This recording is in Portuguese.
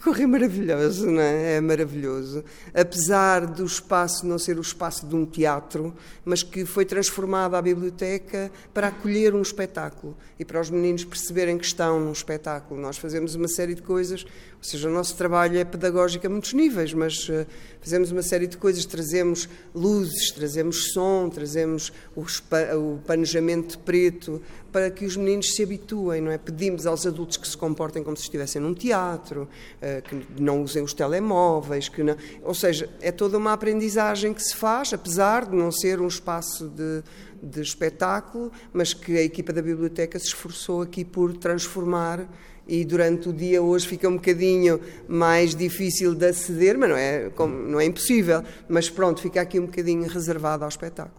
correr maravilhoso, não é? É maravilhoso. Apesar do espaço não ser o espaço de um teatro, mas que foi transformada a biblioteca para acolher um espetáculo e para os meninos perceberem que estão num espetáculo. Nós fazemos uma série de coisas, ou seja, o nosso trabalho é pedagógico a muitos níveis, mas fazemos uma série de coisas, trazemos luzes, trazemos som, trazemos o panejamento preto, para que os meninos se habituem, não é? Pedimos aos adultos que se comportem como se estivessem num teatro, que não usem os telemóveis, que não... Ou seja, é toda uma aprendizagem que se faz, apesar de não ser um espaço de espetáculo, mas que a equipa da biblioteca se esforçou aqui por transformar, e durante o dia hoje fica um bocadinho mais difícil de aceder, mas não é impossível, mas pronto, fica aqui um bocadinho reservado ao espetáculo.